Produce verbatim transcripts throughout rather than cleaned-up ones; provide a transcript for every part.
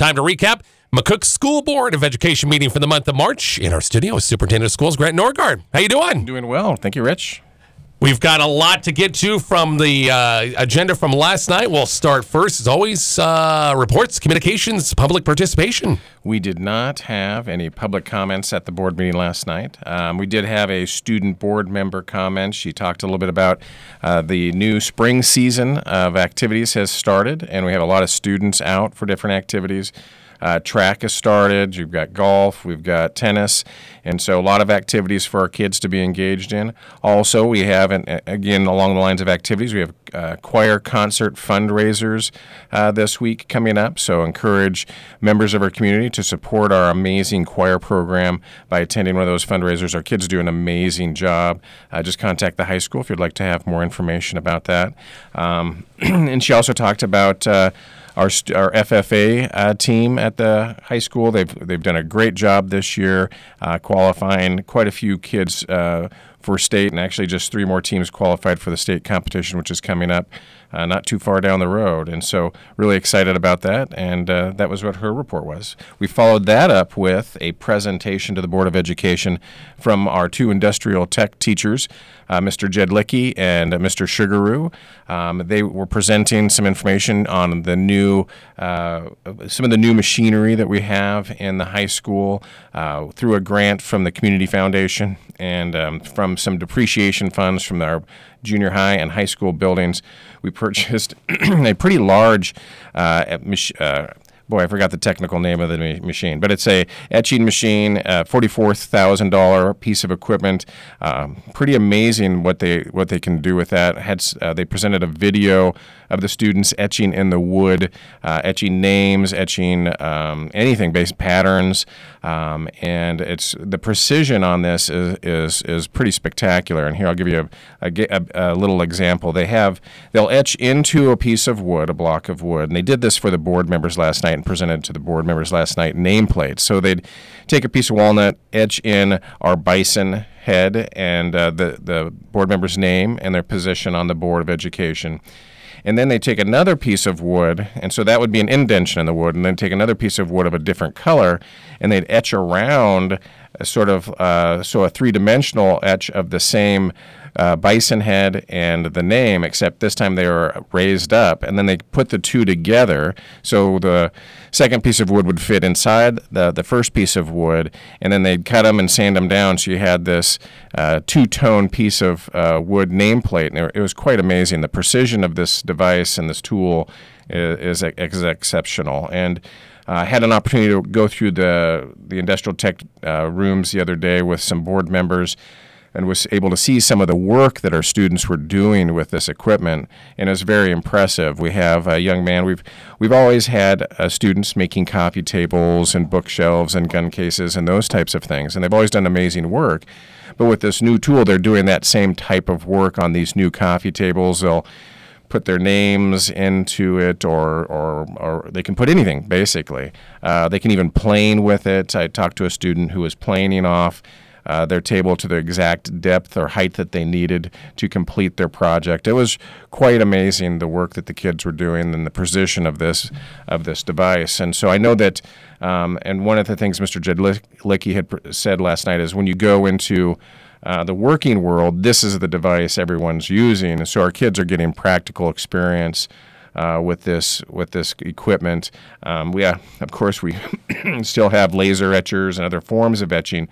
Time to recap McCook School Board of Education meeting for the month of March. In our studio is Superintendent of Schools Grant Norgard. How you doing? Doing well. Thank you, Rich. We've got a lot to get to from the uh, agenda from last night. We'll start first, as always, uh, reports, communications, public participation. We did not have any public comments at the board meeting last night. Um, we did have a student board member comment. She talked a little bit about uh, the new spring season of activities has started, and we have a lot of students out for different activities. Uh, track has started, you've got golf, we've got tennis, and so a lot of activities for our kids to be engaged in. Also, we have, an, again, along the lines of activities, we have uh, choir concert fundraisers uh, this week coming up, so encourage members of our community to support our amazing choir program by attending one of those fundraisers. Our kids do an amazing job. Uh, just contact the high school if you'd like to have more information about that. Um, and she also talked about uh, Our our F F A uh, team at the high school. They've they've done a great job this year, uh, qualifying quite a few kids uh, for state, and actually just three more teams qualified for the state competition, which is coming up uh, not too far down the road. And so really excited about that, and uh, that was what her report was. We followed that up with a presentation to the Board of Education from our two industrial tech teachers, uh, Mister Jedlicki and uh, Mister Sugaroo. Um, they were presenting some information on the new, uh, some of the new machinery that we have in the high school uh, through a grant from the Community Foundation and um, from some depreciation funds from our junior high and high school buildings. We purchased a pretty large uh, mach- uh Boy, I forgot the technical name of the ma- machine, but it's a etching machine, uh, forty-four thousand dollars piece of equipment. Um, pretty amazing what they what they can do with that. Had uh, they presented a video of the students etching in the wood, uh, etching names, etching um, anything, based patterns, um, and it's the precision on this is is is pretty spectacular. And here I'll give you a, a, a little example. They have they'll etch into a piece of wood, a block of wood, and they did this for the board members last night. And presented to the board members last night nameplates. So they'd take a piece of walnut, etch in our bison head and uh, the, the board member's name and their position on the Board of Education. And then they take another piece of wood, and so that would be an indentation in the wood, and then take another piece of wood of a different color, and they'd etch around a sort of, uh, so a three-dimensional etch of the same Uh, bison head and the name, except this time they were raised up, and then they put the two together. So the second piece of wood would fit inside the, the first piece of wood, and then they'd cut them and sand them down, so you had this uh, two-tone piece of uh, wood nameplate, and it was quite amazing. The precision of this device and this tool is, is, is exceptional. And I uh, had an opportunity to go through the, the industrial tech uh, rooms the other day with some board members, and was able to see some of the work that our students were doing with this equipment, and it was very impressive. We have a young man, we've we've always had uh, students making coffee tables and bookshelves and gun cases and those types of things, and they've always done amazing work. But with this new tool, they're doing that same type of work on these new coffee tables. They'll put their names into it, or or, or they can put anything, basically. Uh, they can even plane with it. I talked to a student who was planing off Uh, their table to the exact depth or height that they needed to complete their project. It was quite amazing, the work that the kids were doing and the precision of this of this device. And so I know that, um, and one of the things Mister Jedlicki had pr- said last night is when you go into uh, the working world, this is the device everyone's using. And so our kids are getting practical experience Uh, with this with this equipment. Um, we, uh, of course, we still have laser etchers and other forms of etching,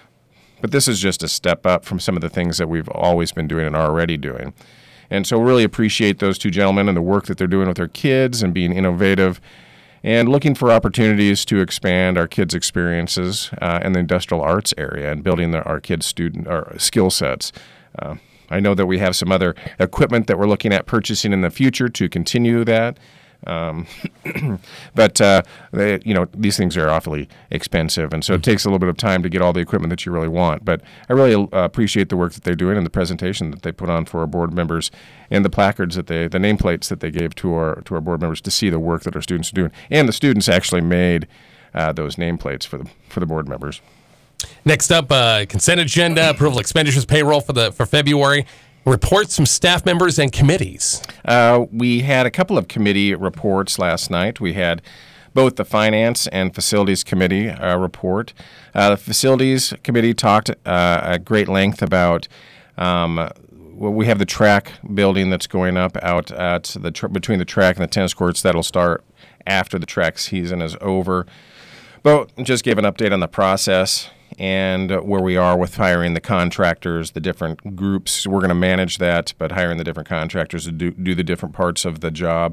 but this is just a step up from some of the things that we've always been doing and are already doing. And so really appreciate those two gentlemen and the work that they're doing with their kids and being innovative and looking for opportunities to expand our kids' experiences uh, in the industrial arts area and building the, our kids' student our skill sets. Uh, I know that we have some other equipment that we're looking at purchasing in the future to continue that. Um, but, uh, they, you know, these things are awfully expensive, and so it takes a little bit of time to get all the equipment that you really want. But I really uh, appreciate the work that they're doing and the presentation that they put on for our board members and the placards that they, the nameplates that they gave to our to our board members to see the work that our students are doing. And the students actually made uh, those nameplates for the for the board members. Next up, uh, consent agenda, approval of expenditures, payroll for the for February. Reports from staff members and committees. Uh, we had a couple of committee reports last night. We had both the Finance and Facilities Committee uh, report. Uh, the Facilities Committee talked uh, at great length about um, well, we have the track building that's going up out at the tr- between the track and the tennis courts. That'll start after the track season is over. But just gave an update on the process and where we are with hiring the contractors, the different groups. We're going to manage that, but hiring the different contractors to do, do the different parts of the job.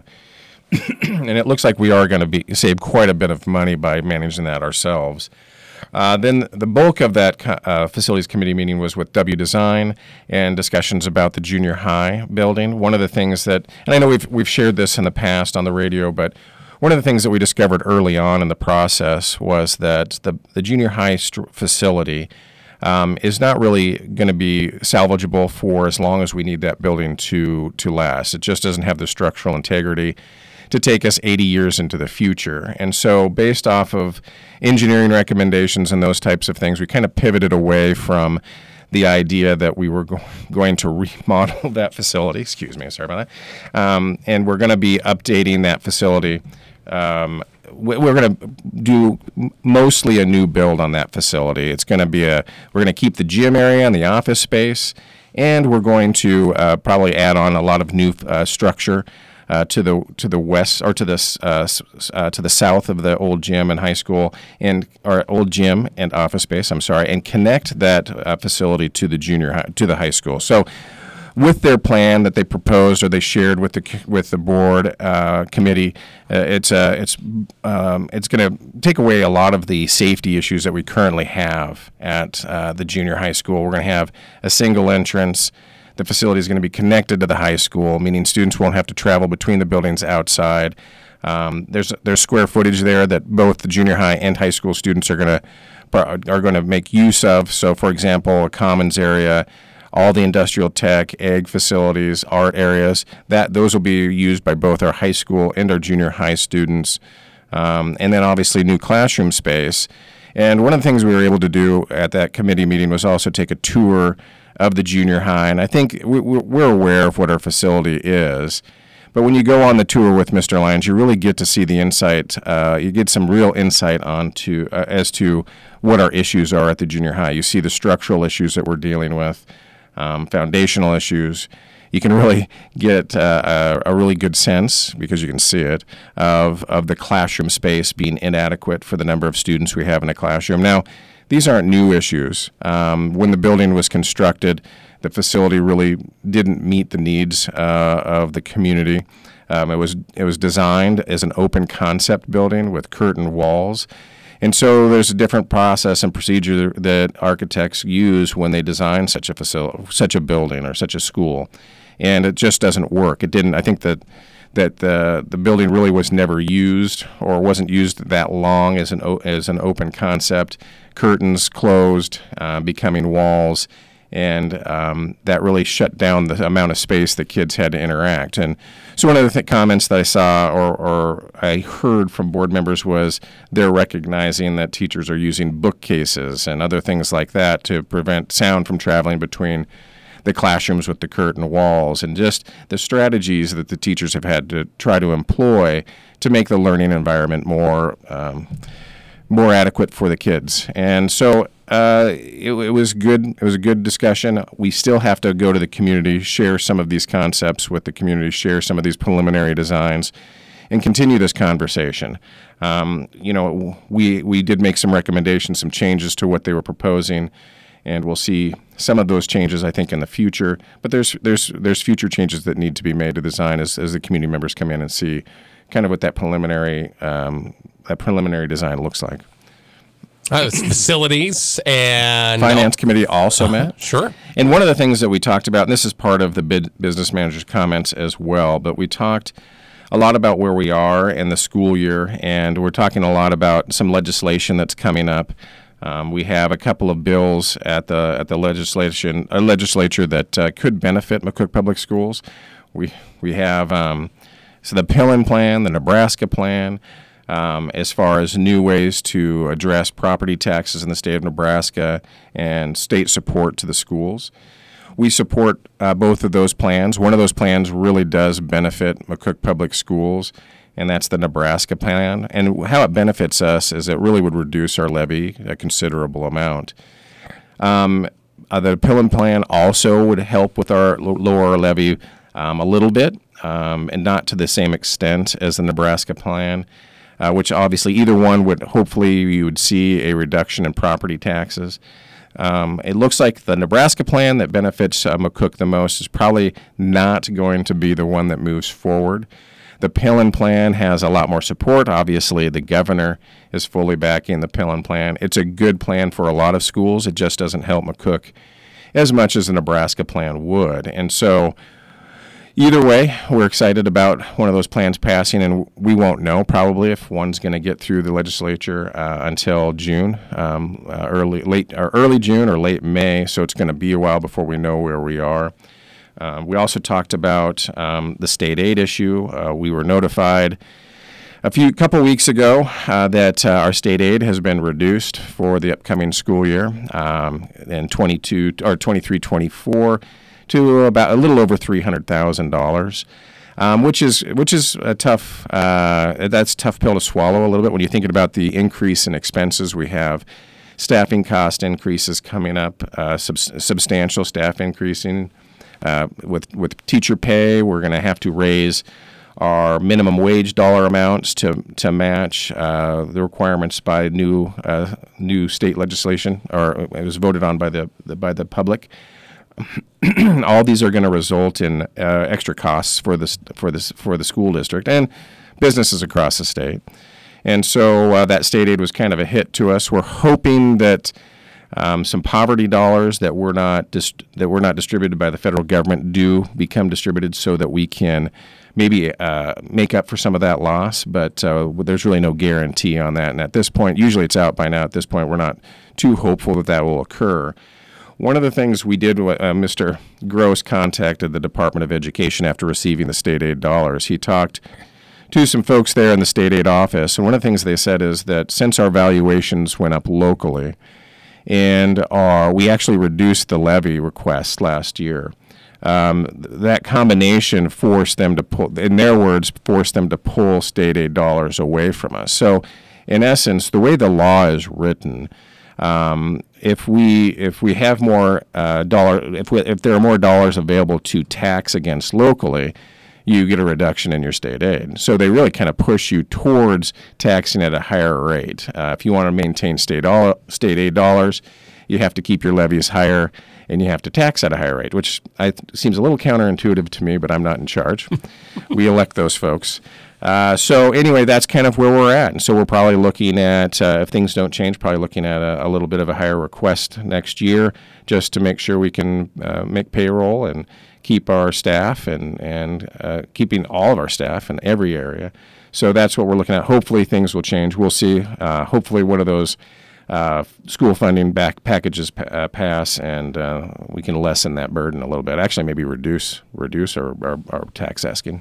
And it looks like we are going to be save quite a bit of money by managing that ourselves. Uh, then the bulk of that uh, facilities committee meeting was with W Design and discussions about the junior high building. One of the things that, and I know we've we've shared this in the past on the radio, but one of the things that we discovered early on in the process was that the the junior high st- facility um, is not really going to be salvageable for as long as we need that building to to last. It just doesn't have the structural integrity to take us eighty years into the future. And so based off of engineering recommendations and those types of things, we kind of pivoted away from the idea that we were go- going to remodel that facility. Excuse me, sorry about that. Um, and we're going to be updating that facility. Um, we- we're going to do mostly a new build on that facility. It's going to be a, we're going to keep the gym area and the office space, and we're going to uh, probably add on a lot of new uh, structure Uh, to the to the west or to the uh, uh, to the south of the old gym and high school and or old gym and office space. I'm sorry, and connect that uh, facility to the junior high, to the high school. So, with their plan that they proposed or they shared with the with the board uh, committee, uh, it's uh, it's um, it's going to take away a lot of the safety issues that we currently have at uh, the junior high school. We're going to have a single entrance. The facility is going to be connected to the high school, meaning students won't have to travel between the buildings outside. Um, there's there's square footage there that both the junior high and high school students are going to are going to make use of. So, for example, a commons area, all the industrial tech, ag facilities, art areas, that those will be used by both our high school and our junior high students. Um, and then obviously new classroom space. And one of the things we were able to do at that committee meeting was also take a tour of the junior high, and I think we're aware of what our facility is. But when you go on the tour with Mister Lyons, you really get to see the insight. Uh, you get some real insight onto uh, as to what our issues are at the junior high. You see the structural issues that we're dealing with, um, foundational issues. You can really get uh, a, a really good sense, because you can see it, of of the classroom space being inadequate for the number of students we have in a classroom. Now, these aren't new issues. Um, when the building was constructed, the facility really didn't meet the needs uh, of the community. Um, it was it was designed as an open concept building with curtain walls. And so there's a different process and procedure that architects use when they design such a facility, such a building or such a school. And it just doesn't work. It didn't. I think that that the the building really was never used or wasn't used that long as an as an open concept. Curtains closed, uh, becoming walls, and um, that really shut down the amount of space that kids had to interact. And so one of the th- comments that I saw or, or I heard from board members was they're recognizing that teachers are using bookcases and other things like that to prevent sound from traveling between the classrooms with the curtain walls, and just the strategies that the teachers have had to try to employ to make the learning environment more um, more adequate for the kids. And so uh, it, it was good. It was a good discussion. We still have to go to the community, share some of these concepts with the community, share some of these preliminary designs, and continue this conversation. Um, you know, we we did make some recommendations, some changes to what they were proposing, and we'll see some of those changes, I think, in the future. But there's there's there's future changes that need to be made to design as as the community members come in and see kind of what that preliminary um, that preliminary design looks like. Uh, facilities and Finance Committee also uh, met. Sure. And one of the things that we talked about, and this is part of the bid business manager's comments as well, but we talked a lot about where we are in the school year, and we're talking a lot about some legislation that's coming up. Um, we have a couple of bills at the at the legislation uh, legislature that uh, could benefit McCook Public Schools. We we have um, so the Pillen Plan, the Nebraska Plan, um, as far as new ways to address property taxes in the state of Nebraska and state support to the schools. We support uh, both of those plans. One of those plans really does benefit McCook Public Schools, and that's the Nebraska plan. And how it benefits us is it really would reduce our levy a considerable amount. Um, uh, the Pillen plan also would help with our lower our levy um, a little bit, um, and not to the same extent as the Nebraska plan, uh, which obviously either one would hopefully you would see a reduction in property taxes. Um, it looks like the Nebraska plan that benefits uh, McCook the most is probably not going to be the one that moves forward. The Pillen plan has a lot more support. Obviously, the governor is fully backing the Pillen plan. It's a good plan for a lot of schools. It just doesn't help McCook as much as the Nebraska plan would. And so either way, we're excited about one of those plans passing, and we won't know probably if one's going to get through the legislature uh, until June, um, uh, early late or early June or late May. So it's going to be a while before we know where we are. Uh, we also talked about um, the state aid issue. Uh, we were notified a few couple weeks ago uh, that uh, our state aid has been reduced for the upcoming school year um, in twenty-two or twenty-three twenty-four to about a little over three hundred thousand dollars, um, which is which is a tough uh, that's a tough pill to swallow a little bit when you're thinking about the increase in expenses we have. Staffing cost increases coming up, uh, sub- substantial staff increasing. Uh, with with teacher pay, we're going to have to raise our minimum wage dollar amounts to to match uh, the requirements by new uh, new state legislation, or it was voted on by the, the by the public. All these are going to result in uh, extra costs for this for this for the school district and businesses across the state. And so uh, that state aid was kind of a hit to us. We're hoping that Um, some poverty dollars that were not dist- that were not distributed by the federal government do become distributed so that we can maybe uh, make up for some of that loss. But uh, there's really no guarantee on that. And at this point, usually it's out by now. At this point, we're not too hopeful that that will occur. One of the things we did, uh, Mister Gross contacted the Department of Education after receiving the state aid dollars. He talked to some folks there in the state aid office, and one of the things they said is that since our valuations went up locally, and uh, we actually reduced the levy request last year. Um, that combination forced them to pull, in their words, forced them to pull state aid dollars away from us. So, in essence, the way the law is written, um, if we if we have more uh, dollar, if we, if there are more dollars available to tax against locally, you get a reduction in your state aid. So they really kind of push you towards taxing at a higher rate. Uh, if you want to maintain state dollar, state aid dollars, you have to keep your levies higher, and you have to tax at a higher rate, which I, seems a little counterintuitive to me, but I'm not in charge. We elect those folks. Uh, so anyway, that's kind of where we're at. And so we're probably looking at, uh, if things don't change, probably looking at a, a little bit of a higher request next year just to make sure we can uh, make payroll and keep our staff and, and uh, keeping all of our staff in every area. So that's what we're looking at. Hopefully things will change. We'll see. Uh, hopefully one of those uh, school funding back packages pa- uh, pass, and uh, we can lessen that burden a little bit. Actually, maybe reduce reduce our, our, our tax asking.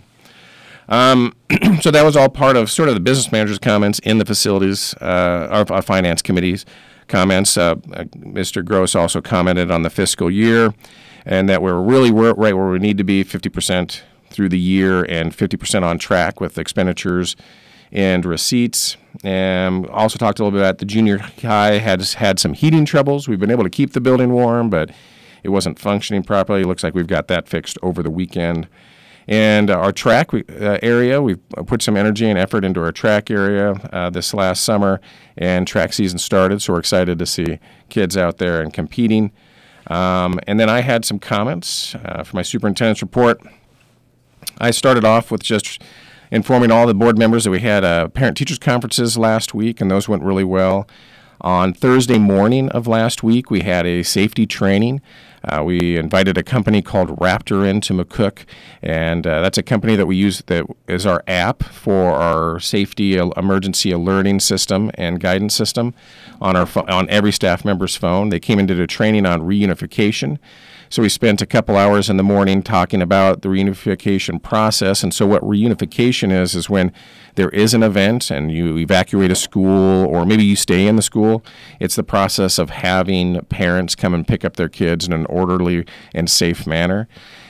Um, so that was all part of sort of the business manager's comments in the facilities, uh, our, our finance committee's comments. Uh, Mister Gross also commented on the fiscal year, and that we're really we're right where we need to be, fifty percent through the year and fifty percent on track with expenditures and receipts. And also talked a little bit about the junior high had had some heating troubles. We've been able to keep the building warm, but it wasn't functioning properly. It looks like we've got that fixed over the weekend. And uh, our track uh, area, we've put some energy and effort into our track area uh, this last summer, and track season started, so we're excited to see kids out there and competing. Um, and then I had some comments uh, for my superintendent's report. I started off with just informing all the board members that we had uh, parent-teachers conferences last week, and those went really well. On Thursday morning of last week, we had a safety training. Uh, we invited a company called Raptor into McCook, and uh, that's a company that we use that is our app for our safety emergency alerting system and guidance system on our fo- on every staff member's phone. They came and did a training on reunification. So we spent a couple hours in the morning talking about the reunification process. And so what reunification is, is when there is an event and you evacuate a school, or maybe you stay in the school. It's the process of having parents come and pick up their kids in an orderly and safe manner.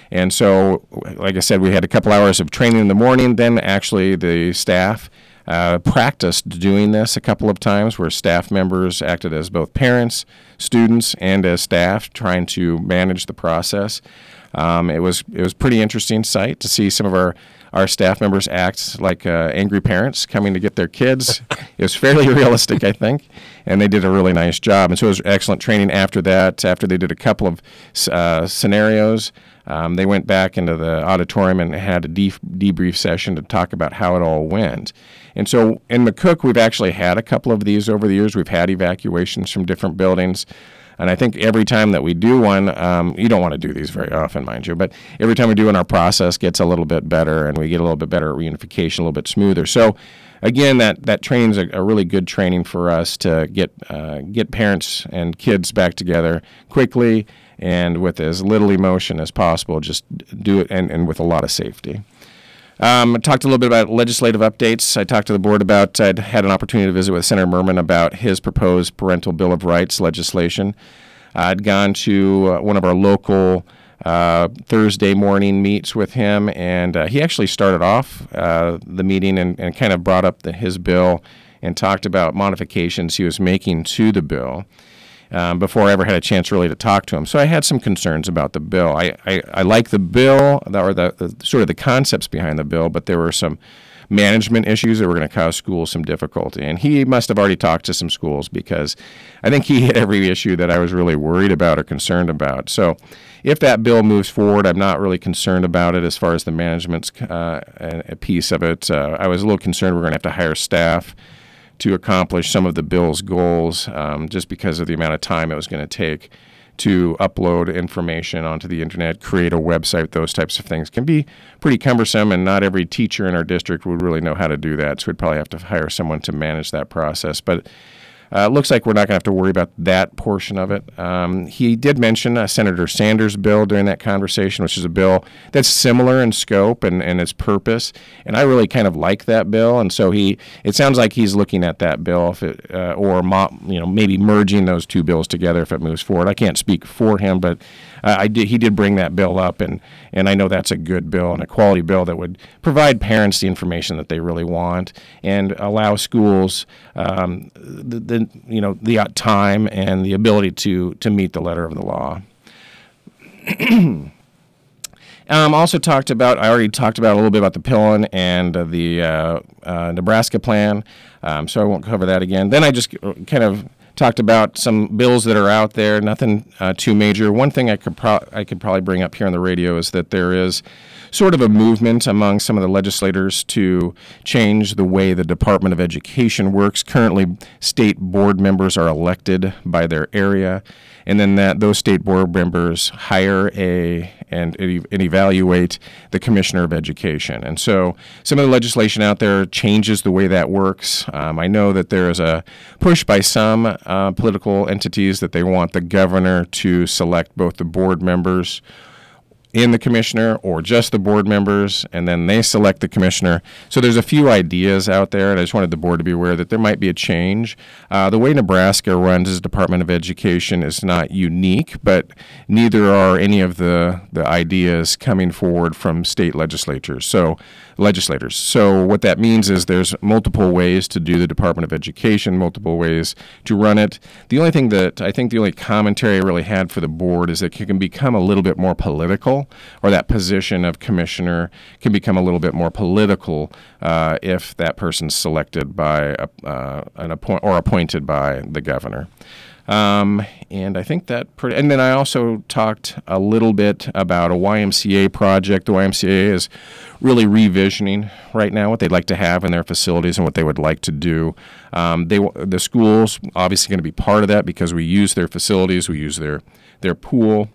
And so, like I said, we had a couple hours of training in the morning. Then actually the staff uh, practiced doing this a couple of times, where staff members acted as both parents, students, and as staff, trying to manage the process. Um, it was it was pretty interesting sight to see some of our, our staff members act like uh, angry parents coming to get their kids. It was fairly realistic, I think, and they did a really nice job. And so it was excellent training after that. After they did a couple of uh, scenarios, um, they went back into the auditorium and had a de- debrief session to talk about how it all went. And so in McCook, we've actually had a couple of these over the years. We've had evacuations from different buildings. And I think every time that we do one, um, you don't want to do these very often, mind you, but every time we do one, our process gets a little bit better, and we get a little bit better at reunification, a little bit smoother. So, again, that that training's a, a really good training for us to get uh, get parents and kids back together quickly and with as little emotion as possible. Just do it, and, and with a lot of safety. Um, I talked a little bit about legislative updates. I talked to the board about, I'd had an opportunity to visit with Senator Merman about his proposed Parental Bill of Rights legislation. I'd gone to uh, one of our local uh, Thursday morning meets with him, and uh, he actually started off uh, the meeting and, and kind of brought up the, his bill and talked about modifications he was making to the bill. Um, before I ever had a chance really to talk to him. So I had some concerns about the bill. I, I, I like the bill, or the, the sort of the concepts behind the bill, but there were some management issues that were going to cause schools some difficulty. And he must have already talked to some schools, because I think he hit every issue that I was really worried about or concerned about. So if that bill moves forward, I'm not really concerned about it as far as the management's uh, a piece of it. Uh, I was a little concerned we're going to have to hire staff to accomplish some of the bill's goals, um, just because of the amount of time it was going to take to upload information onto the internet, create a website. Those types of things can be pretty cumbersome, and not every teacher in our district would really know how to do that, so we'd probably have to hire someone to manage that process. But Uh, it looks like we're not going to have to worry about that portion of it. Um, he did mention uh, Senator Sanders' bill during that conversation, which is a bill that's similar in scope and, and its purpose. And I really kind of like that bill. And so he, it sounds like he's looking at that bill, if it, uh, or mo- you know, maybe merging those two bills together if it moves forward. I can't speak for him, but uh, I did, he did bring that bill up, and, and I know that's a good bill and a quality bill that would provide parents the information that they really want and allow schools um, the, the you know the time and the ability to to meet the letter of the law. Um, also talked about, I already talked about a little bit about the Pillen and uh, the uh, uh, Nebraska plan, um, so I won't cover that again. Then I just kind of talked about some bills that are out there, nothing uh, too major. One thing I could pro- I could probably bring up here on the radio is that there is sort of a movement among some of the legislators to change the way the Department of Education works. Currently, state board members are elected by their area, and then that those state board members hire a and, and evaluate the Commissioner of Education. And so some of the legislation out there changes the way that works. Um, I know that there is a push by some uh, political entities that they want the governor to select both the board members in the commissioner or just the board members, and then they select the commissioner. So there's a few ideas out there, and I just wanted the board to be aware that there might be a change. Uh, the way Nebraska runs its Department of Education is not unique, but neither are any of the, the ideas coming forward from state legislatures. So legislators. So what that means is there's multiple ways to do the Department of Education, multiple ways to run it. The only thing that I think the only commentary I really had for the board is that it can become a little bit more political, or that position of commissioner can become a little bit more political uh, if that person's selected by a, uh, an appoint or appointed by the governor. Um, and I think that, pretty, and then I also talked a little bit about a Y M C A project. The Y M C A is really revisioning right now what they'd like to have in their facilities and what they would like to do. Um, they, the schools obviously going to be part of that because we use their facilities, we use their, their pool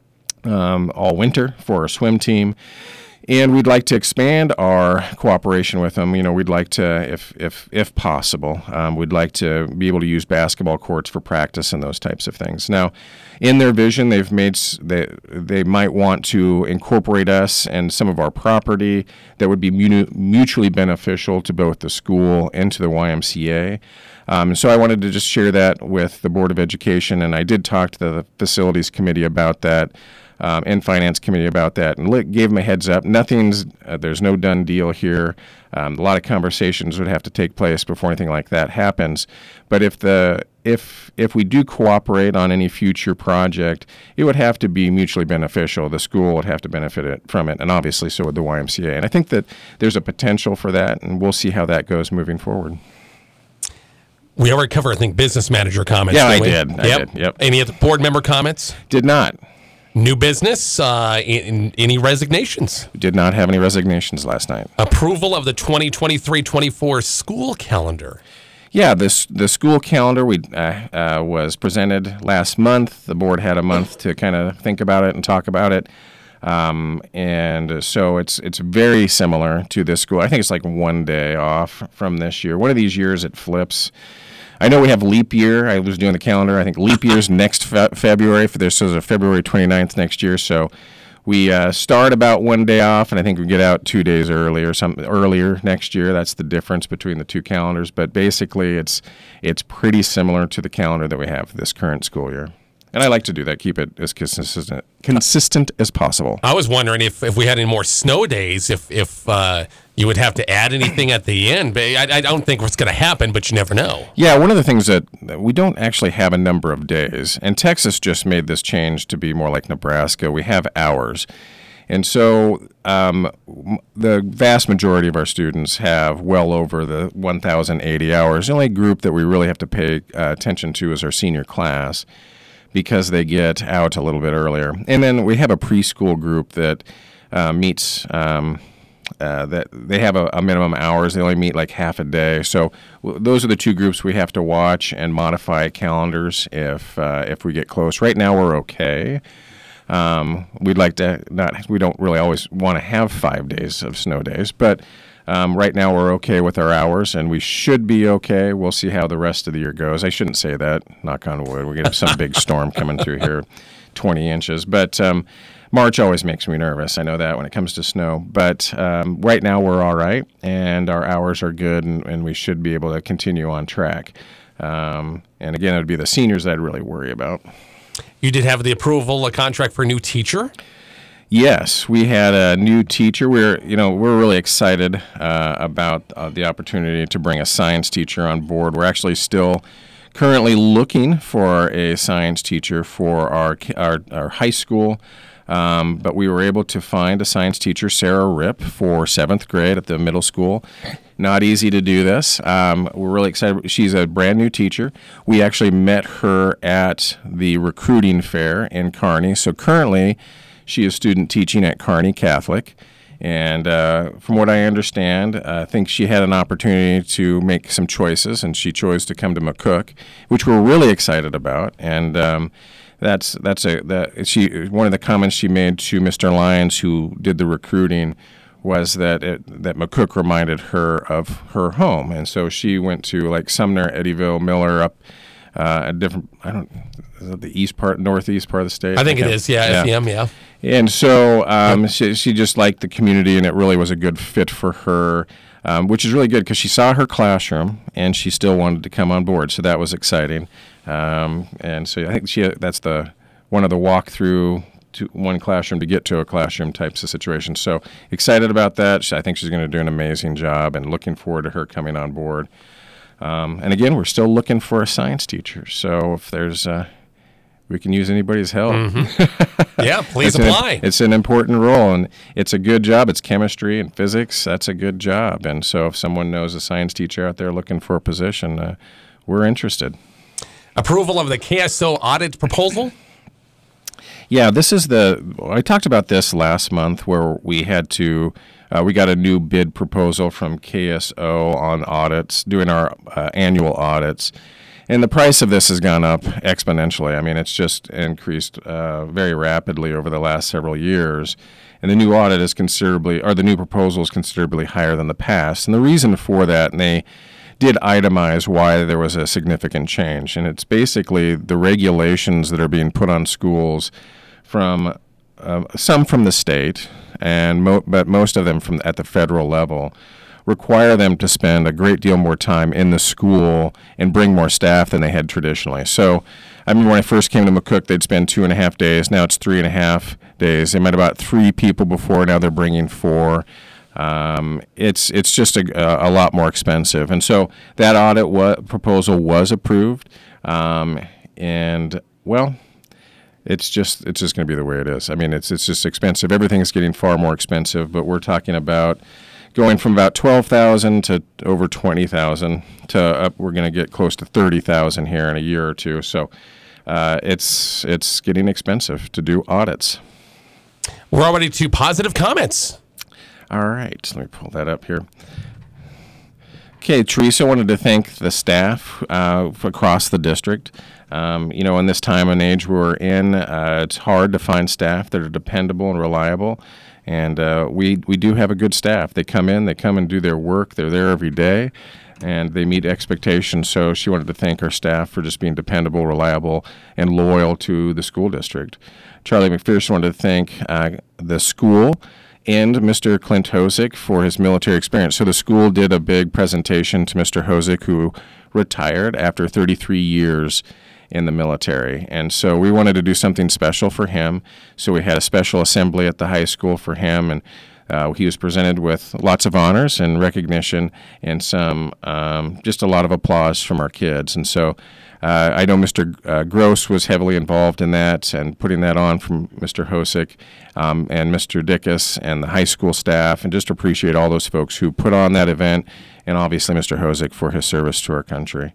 um, all winter for our swim team. And we'd like to expand our cooperation with them. You know, we'd like to, if if if possible, um, we'd like to be able to use basketball courts for practice and those types of things. Now, in their vision, they've made they they might want to incorporate us and some of our property that would be mutually beneficial to both the school and to the Y M C A. Um, so I wanted to just share that with the Board of Education, and I did talk to the Facilities Committee about that. um, and Finance Committee about that, and li- gave them a heads up. Nothing's, uh, there's no done deal here. Um, a lot of conversations would have to take place before anything like that happens. But if the if if we do cooperate on any future project, it would have to be mutually beneficial. The school would have to benefit it, from it, and obviously so would the Y M C A. And I think that there's a potential for that, and we'll see how that goes moving forward. We already covered, I think, business manager comments. Yeah, I we? did. I Yep. did. Yep. Any other board member comments? Did not. New business? Uh, in, any resignations? Did not have any resignations last night. Approval of the twenty twenty-three twenty-four school calendar. Yeah, this the school calendar we uh, uh, was presented last month. The board had a month to kind of think about it and talk about it, um, and so it's it's very similar to this school. I think it's like one day off from this year. One of these years it flips. I know we have leap year. I was doing the calendar. I think leap year's next fe- February. For this is a February twenty-ninth next year. So we uh, start about one day off, and I think we get out two days early or something earlier next year. That's the difference between the two calendars. But basically, it's it's pretty similar to the calendar that we have this current school year. And I like to do that, keep it as consistent consistent as possible. I was wondering if, if we had any more snow days, if if uh, you would have to add anything at the end. But I, I don't think it's going to happen, but you never know. Yeah, one of the things that, that we don't actually have a number of days, and Texas just made this change to be more like Nebraska. We have hours. And so um, the vast majority of our students have well over the one thousand eighty hours. The only group that we really have to pay uh, attention to is our senior class, because they get out a little bit earlier. And then we have a preschool group that uh, meets, um, uh, that they have a, a minimum hours. They only meet like half a day. So w- those are the two groups we have to watch and modify calendars if uh, if we get close. Right now we're okay. Um, we'd like to not, we don't really always want to have five days of snow days, but Um, right now, we're okay with our hours, and we should be okay. We'll see how the rest of the year goes. I shouldn't say that, knock on wood. We get some big storm coming through here, twenty inches. But um, March always makes me nervous. I know that when it comes to snow. But um, right now, we're all right, and our hours are good, and, and we should be able to continue on track. Um, and again, it would be the seniors that I'd really worry about. You did have the approval, a contract for a new teacher? Yes, we had a new teacher. We're, you know, we're really excited uh, about uh, the opportunity to bring a science teacher on board. We're actually still currently looking for a science teacher for our our, our high school, um, but we were able to find a science teacher, Sarah Ripp, for seventh grade at the middle school. Not easy to do this. Um, we're really excited. She's a brand new teacher. We actually met her at the recruiting fair in Kearney. So currently, she is student teaching at Kearney Catholic, and uh, from what I understand, uh, I think she had an opportunity to make some choices, and she chose to come to McCook, which we're really excited about. And um, that's that's a that she one of the comments she made to Mister Lyons, who did the recruiting, was that it, that McCook reminded her of her home, and so she went to like Sumner, Eddyville, Miller, up. Uh, a different, I don't, is it the east part, northeast part of the state? I think it is, yeah, F E M, yeah. And so um, she, she just liked the community, and it really was a good fit for her, um, which is really good because she saw her classroom, and she still wanted to come on board, so that was exciting. Um, and so I think she that's the one of the walk-through to one classroom to get to a classroom types of situations. So excited about that. I think she's going to do an amazing job, and looking forward to her coming on board. Um, and again, we're still looking for a science teacher. So if there's, uh, we can use anybody's help. Mm-hmm. Yeah, please it's apply. An, it's an important role, and it's a good job. It's chemistry and physics. That's a good job. And so if someone knows a science teacher out there looking for a position, uh, we're interested. Approval of the K S O audit proposal? Yeah, this is the, I talked about this last month where we had to, uh, we got a new bid proposal from K S O on audits, doing our uh, annual audits. And the price of this has gone up exponentially. I mean, it's just increased uh, very rapidly over the last several years. And the new audit is considerably, or the new proposal is considerably higher than the past. And the reason for that, and they did itemize why there was a significant change. And it's basically the regulations that are being put on schools from uh, some from the state, and mo- but most of them from at the federal level, require them to spend a great deal more time in the school and bring more staff than they had traditionally. So I remember when I first came to McCook, they'd spend two and a half days. Now it's three and a half days. They met about three people before. Now they're bringing four. Um, it's it's just a, a lot more expensive. And so that audit wa- proposal was approved. Um, and, well, it's just it's just going to be the way it is. I mean, it's it's just expensive. Everything's getting far more expensive, but we're talking about going from about twelve thousand to over twenty thousand to up. We're going to get close to thirty thousand here in a year or two. So uh, it's it's getting expensive to do audits. We're already to positive comments. All right, let me pull that up here. Okay, Teresa, wanted to thank the staff uh, across the district. Um, you know, in this time and age we're in, uh, it's hard to find staff that are dependable and reliable. And uh, we we do have a good staff. They come in, they come and do their work. They're there every day, and they meet expectations. So she wanted to thank our staff for just being dependable, reliable, and loyal to the school district. Charlie McPherson wanted to thank uh, the school and Mister Clint Hosick for his military experience. So the school did a big presentation to Mister Hosick, who retired after thirty-three years in the military. And so we wanted to do something special for him. So we had a special assembly at the high school for him, and uh, he was presented with lots of honors and recognition and some um, just a lot of applause from our kids. And so uh, I know Mister Uh, Gross was heavily involved in that and putting that on from Mister Hosick um, and Mister Dickus and the high school staff, and just appreciate all those folks who put on that event, and obviously Mister Hosick for his service to our country.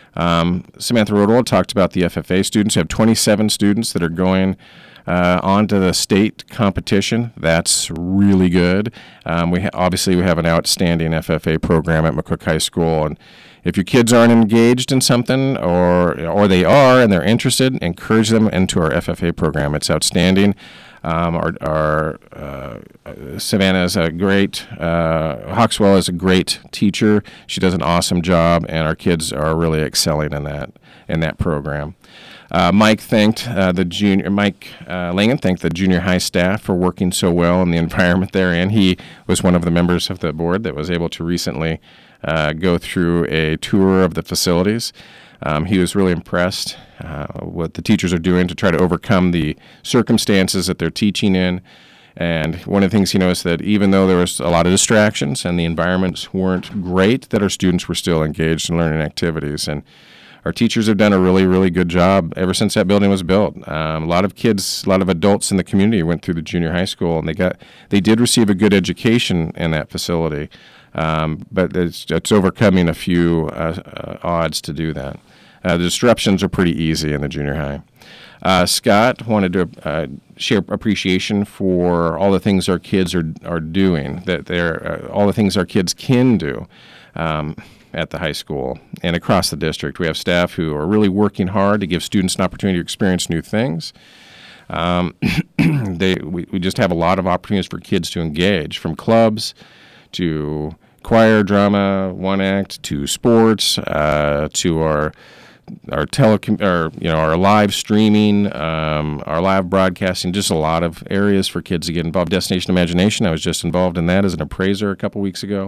Um, Samantha Rodwell talked about the F F A students. We have twenty-seven students that are going uh, on to the state competition. That's really good. Um, we ha- obviously we have an outstanding F F A program at McCook High School, and if your kids aren't engaged in something, or or they are and they're interested, encourage them into our F F A program. It's outstanding. Um, our our uh, Savannah is a great, uh, Hawkswell is a great teacher. She does an awesome job, and our kids are really excelling in that in that program. Uh, Mike thanked uh, the junior Mike uh, Langen thanked the junior high staff for working so well in the environment they're in. He was one of the members of the board that was able to recently uh, go through a tour of the facilities. Um, he was really impressed uh, what the teachers are doing to try to overcome the circumstances that they're teaching in. And one of the things he noticed that even though there was a lot of distractions and the environments weren't great, that our students were still engaged in learning activities. And our teachers have done a really, really good job ever since that building was built. Um, a lot of kids, a lot of adults in the community went through the junior high school, and they got they did receive a good education in that facility. Um, but it's, it's overcoming a few uh, uh, odds to do that. Uh, the disruptions are pretty easy in the junior high. Uh, Scott wanted to uh, share appreciation for all the things our kids are are doing, that they're uh, all the things our kids can do um, at the high school and across the district. We have staff who are really working hard to give students an opportunity to experience new things. Um, they we, we just have a lot of opportunities for kids to engage, from clubs to choir, drama, one act, to sports, uh, to our our telecom, or you know, our live streaming, um, our live broadcasting, just a lot of areas for kids to get involved. Destination Imagination, I was just involved in that as an appraiser a couple weeks ago.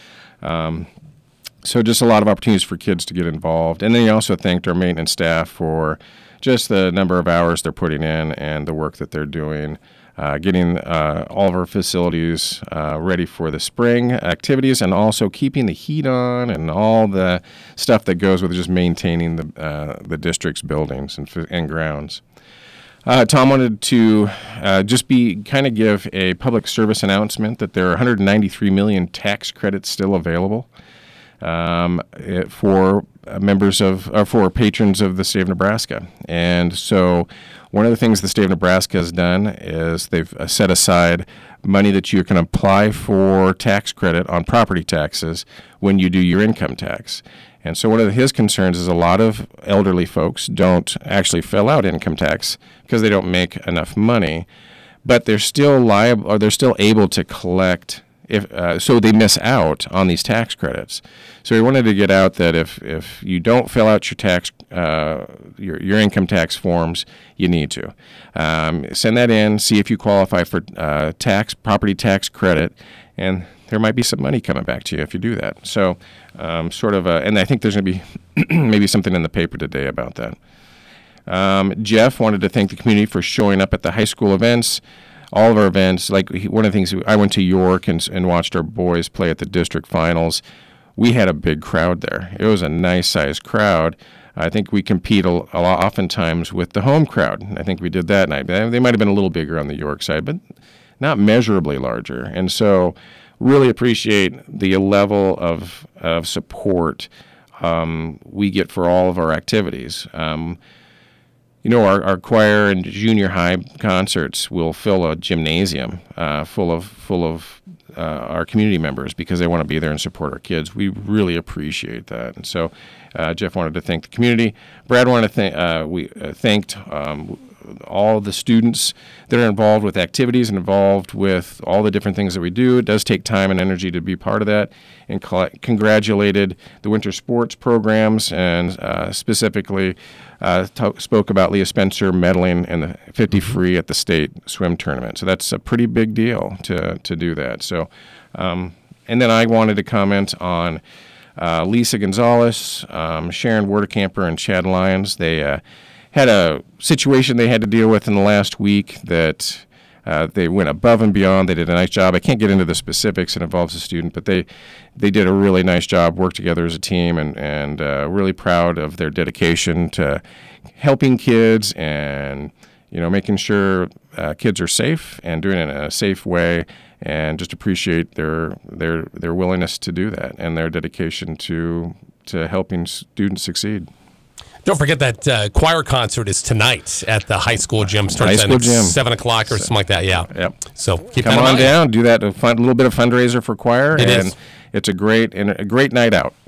Um, so just a lot of opportunities for kids to get involved. And then he also thanked our maintenance staff for just the number of hours they're putting in and the work that they're doing, uh, getting uh, all of our facilities uh, ready for the spring activities, and also keeping the heat on and all the stuff that goes with just maintaining the uh, the district's buildings and, and grounds. Uh, Tom wanted to uh, just be kind of give a public service announcement that there are one hundred ninety-three million tax credits still available um, it, for uh, members of, or for patrons of the state of Nebraska. And so one of the things the state of Nebraska has done is they've uh, set aside money that you can apply for tax credit on property taxes when you do your income tax. And so one of his concerns is a lot of elderly folks don't actually fill out income tax because they don't make enough money, but they're still liable, or they're still able to collect, if uh, so they miss out on these tax credits. So we wanted to get out that if, if you don't fill out your tax uh, your your income tax forms, you need to um, send that in, see if you qualify for uh, tax property tax credit, and there might be some money coming back to you if you do that. So, um, sort of, a, and I think there's going to be maybe something in the paper today about that. Um, Jeff wanted to thank the community for showing up at the high school events, all of our events. Like he, one of the things, I went to York and, and watched our boys play at the district finals. We had a big crowd there. It was a nice-sized crowd. I think we compete a, a lot, oftentimes with the home crowd. I think we did that night. They might have been a little bigger on the York side, but not measurably larger. And so really appreciate the level of, of support um, we get for all of our activities. Um, you know, our, our choir and junior high concerts will fill a gymnasium uh, full of full of uh, our community members because they want to be there and support our kids. We really appreciate that. And so uh, Jeff wanted to thank the community. Brad wanted to thank, uh, we uh, thanked um, all the students that are involved with activities and involved with all the different things that we do. It does take time and energy to be part of that, and cl- congratulated the winter sports programs, and uh, specifically uh, t- spoke about Leah Spencer medaling in the fifty free at the state swim tournament. So that's a pretty big deal to to do that. So, um, and then I wanted to comment on uh, Lisa Gonzalez, um, Sharon Werdekamper, and Chad Lyons. They uh, had a situation they had to deal with in the last week that uh, they went above and beyond. They did a nice job. I can't get into the specifics. It involves a student, but they they did a really nice job, worked together as a team, and, and uh, really proud of their dedication to helping kids and, you know, making sure uh, kids are safe and doing it in a safe way, and just appreciate their their their willingness to do that and their dedication to to helping students succeed. Don't forget that uh, choir concert is tonight at the high school gym. Starts high school at gym. seven o'clock or something like that. Yeah. Yep. So keep Come that in on mind. down. Do that. A fun, little bit of fundraiser for choir. It and is. It's a great and a great night out.